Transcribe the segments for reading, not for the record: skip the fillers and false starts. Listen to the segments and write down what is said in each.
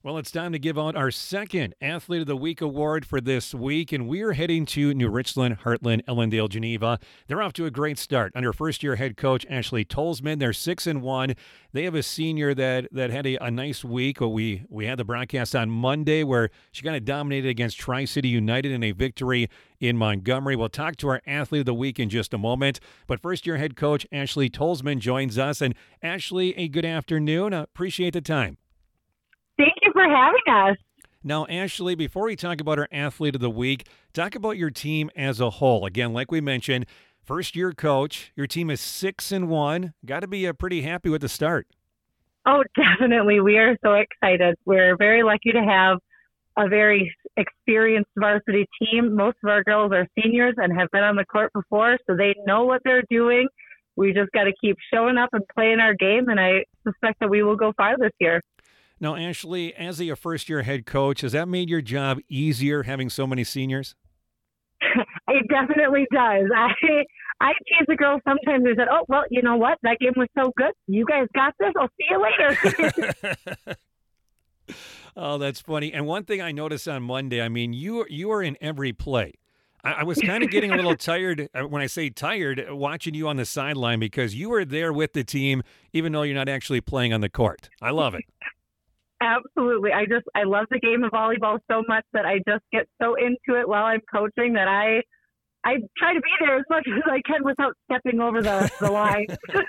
Well, it's time to give out our second Athlete of the Week award for this week, and we're heading to New Richland, Heartland, Ellendale, Geneva. They're off to a great start under first-year head coach Ashley Tolzman. They're 6-1. They have a senior that had a nice week. We had the broadcast on Monday where she kind of dominated against Tri-City United in a victory in Montgomery. We'll talk to our Athlete of the Week in just a moment. But first-year head coach Ashley Tolzman joins us. And Ashley, a good afternoon. Appreciate the time. Thank you for having us. Now, Ashley, before we talk about our Athlete of the Week, talk about your team as a whole. Again, like we mentioned, first-year coach, your team is 6-1. Got to be pretty happy with the start. Oh, definitely. We are so excited. We're very lucky to have a very experienced varsity team. Most of our girls are seniors and have been on the court before, so they know what they're doing. We just got to keep showing up and playing our game, and I suspect that we will go far this year. Now, Ashley, as a first-year head coach, has that made your job easier having so many seniors? It definitely does. I tease the girls sometimes. They said, "Oh, well, you know what? That game was so good. You guys got this. I'll see you later." Oh, that's funny. And one thing I noticed on Monday, I mean, you are in every play. I was kind of getting a little tired, when I say tired, watching you on the sideline because you were there with the team, even though you're not actually playing on the court. I love it. Absolutely. I love the game of volleyball so much that I just get so into it while I'm coaching that I try to be there as much as I can without stepping over the line.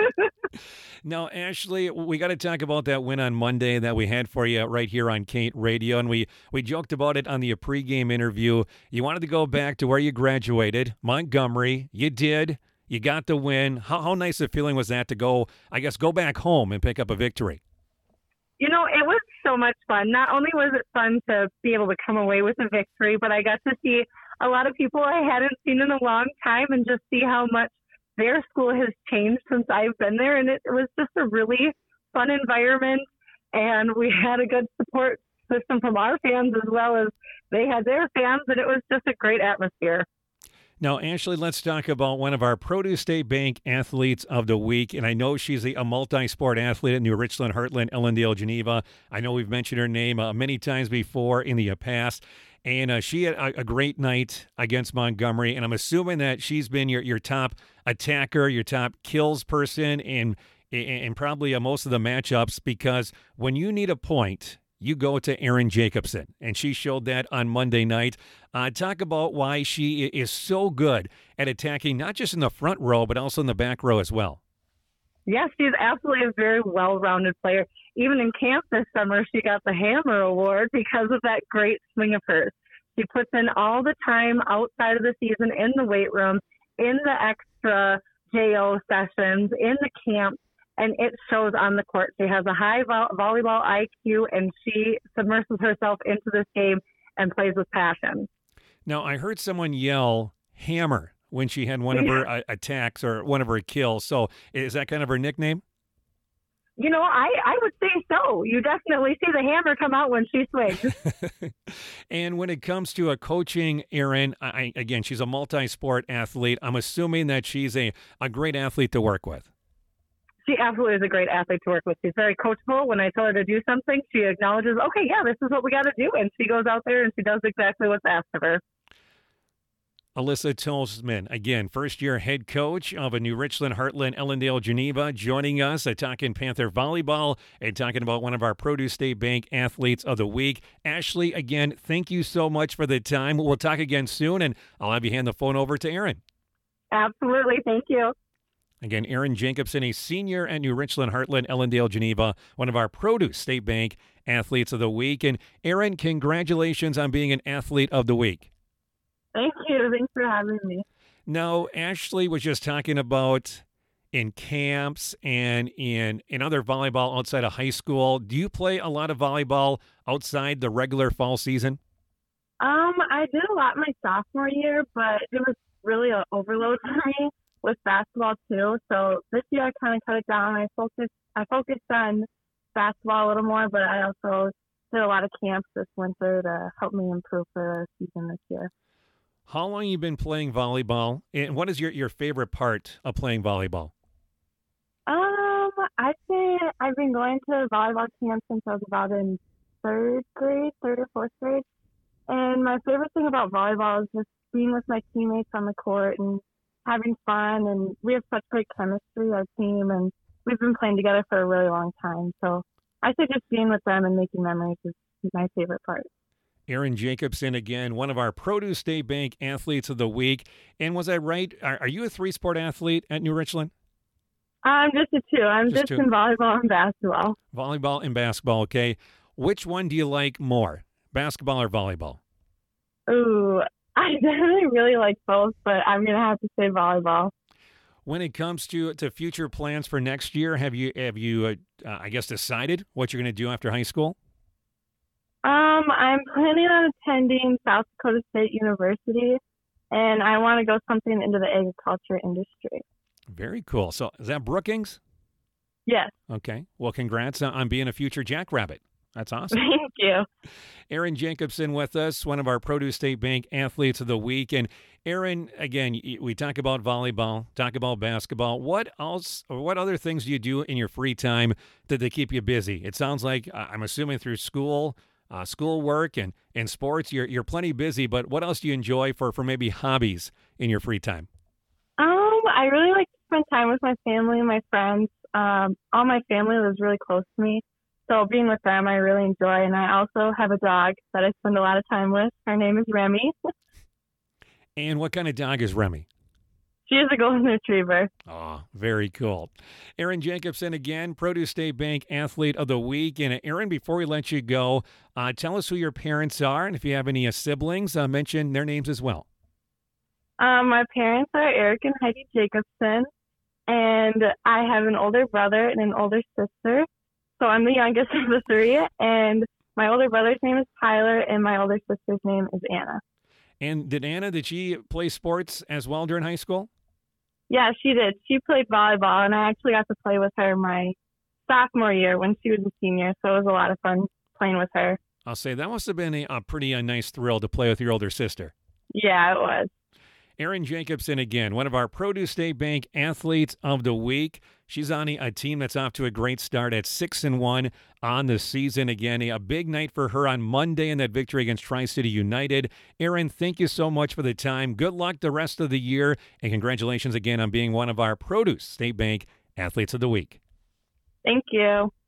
Now, Ashley, we got to talk about that win on Monday that we had for you right here on Kate Radio, and we joked about it on the pregame interview. You wanted to go back to where you graduated, Montgomery. You did. You got the win. How nice a feeling was that to go back home and pick up a victory? You know, it was so much fun. Not only was it fun to be able to come away with a victory, but I got to see a lot of people I hadn't seen in a long time and just see how much their school has changed since I've been there. And it was just a really fun environment. And we had a good support system from our fans as well as they had their fans. And it was just a great atmosphere. Now, Ashley, let's talk about one of our Produce State Bank Athletes of the Week. And I know she's a multi-sport athlete at New Richland, Heartland, Ellendale, Geneva. I know we've mentioned her name many times before in the past. And she had a great night against Montgomery. And I'm assuming that she's been your top attacker, your top kills person in probably most of the matchups, because when you need a point, you go to Erin Jacobson, and she showed that on Monday night. Talk about why she is so good at attacking, not just in the front row, but also in the back row as well. Yes, she's absolutely a very well-rounded player. Even in camp this summer, she got the Hammer Award because of that great swing of hers. She puts in all the time outside of the season in the weight room, in the extra JO sessions, in the camp, and it shows on the court. She has a high volleyball IQ, and she submerses herself into this game and plays with passion. Now, I heard someone yell Hammer when she had one of her attacks or one of her kills. So is that kind of her nickname? You know, I would say so. You definitely see the hammer come out when she swings. And when it comes to coaching Erin, again, she's a multi-sport athlete. I'm assuming that she's a great athlete to work with. She absolutely is a great athlete to work with. She's very coachable. When I tell her to do something, she acknowledges, okay, yeah, this is what we got to do. And she goes out there and she does exactly what's asked of her. Alyssa Tolzman, again, first-year head coach of a New Richland, Heartland, Ellendale, Geneva, joining us talking Panther volleyball and talking about one of our Produce State Bank Athletes of the Week. Ashley, again, thank you so much for the time. We'll talk again soon, and I'll have you hand the phone over to Erin. Absolutely. Thank you. Again, Erin Jacobson, a senior at New Richland, Heartland, Ellendale, Geneva, one of our Produce State Bank Athletes of the Week. And Erin, congratulations on being an Athlete of the Week. Thank you. Thanks for having me. Now, Ashley was just talking about in camps and in other volleyball outside of high school. Do you play a lot of volleyball outside the regular fall season? I did a lot my sophomore year, but it was really an overload for me with basketball too. So this year I kind of cut it down. I focused on basketball a little more, but I also did a lot of camps this winter to help me improve for the season this year. How long have you been playing volleyball, and what is your favorite part of playing volleyball? I'd say I've been going to volleyball camp since I was about in third or fourth grade. And my favorite thing about volleyball is just being with my teammates on the court and having fun. And we have such great chemistry, our team, and we've been playing together for a really long time. So I think just being with them and making memories is my favorite part. Erin Jacobson, again, one of our Produce State Bank Athletes of the Week. And was I right? Are you a three-sport athlete at New Richland? I'm just a two. I'm Just just two. in volleyball and basketball. Volleyball and basketball, okay. Which one do you like more, basketball or volleyball? Ooh, I definitely really like both, but I'm going to have to say volleyball. When it comes to future plans for next year, have you I guess decided what you're going to do after high school? I'm planning on attending South Dakota State University, and I want to go something into the agriculture industry. Very cool. So is that Brookings? Yes, Okay. Well, congrats on being a future Jackrabbit. That's awesome. thank you. Erin Jacobson with us, one of our Produce State Bank Athletes of the Week. And Erin, again, we talk about volleyball, talk about basketball. What else, or what other things do you do in your free time that they keep you busy? It sounds like, I'm assuming through school, schoolwork and sports, you're plenty busy, but what else do you enjoy for maybe hobbies in your free time? I really like to spend time with my family and my friends. All my family lives really close to me, so being with them I really enjoy. And I also have a dog that I spend a lot of time with. Her name is Remy. And what kind of dog is Remy? She is a golden retriever. Oh, very cool. Erin Jacobson again, Produce State Bank Athlete of the Week. And Erin, before we let you go, tell us who your parents are, and if you have any siblings, mention their names as well. My parents are Eric and Heidi Jacobson, and I have an older brother and an older sister. So I'm the youngest of the three, and my older brother's name is Tyler, and my older sister's name is Anna. And did she play sports as well during high school? Yeah, she did. She played volleyball, and I actually got to play with her my sophomore year when she was a senior, so it was a lot of fun playing with her. I'll say that must have been a pretty nice thrill to play with your older sister. Yeah, it was. Erin Jacobson again, one of our Produce State Bank Athletes of the Week. She's on a team that's off to a great start at 6-1 on the season. Again, a big night for her on Monday in that victory against Tri-City United. Erin, thank you so much for the time. Good luck the rest of the year, and congratulations again on being one of our Produce State Bank Athletes of the Week. Thank you.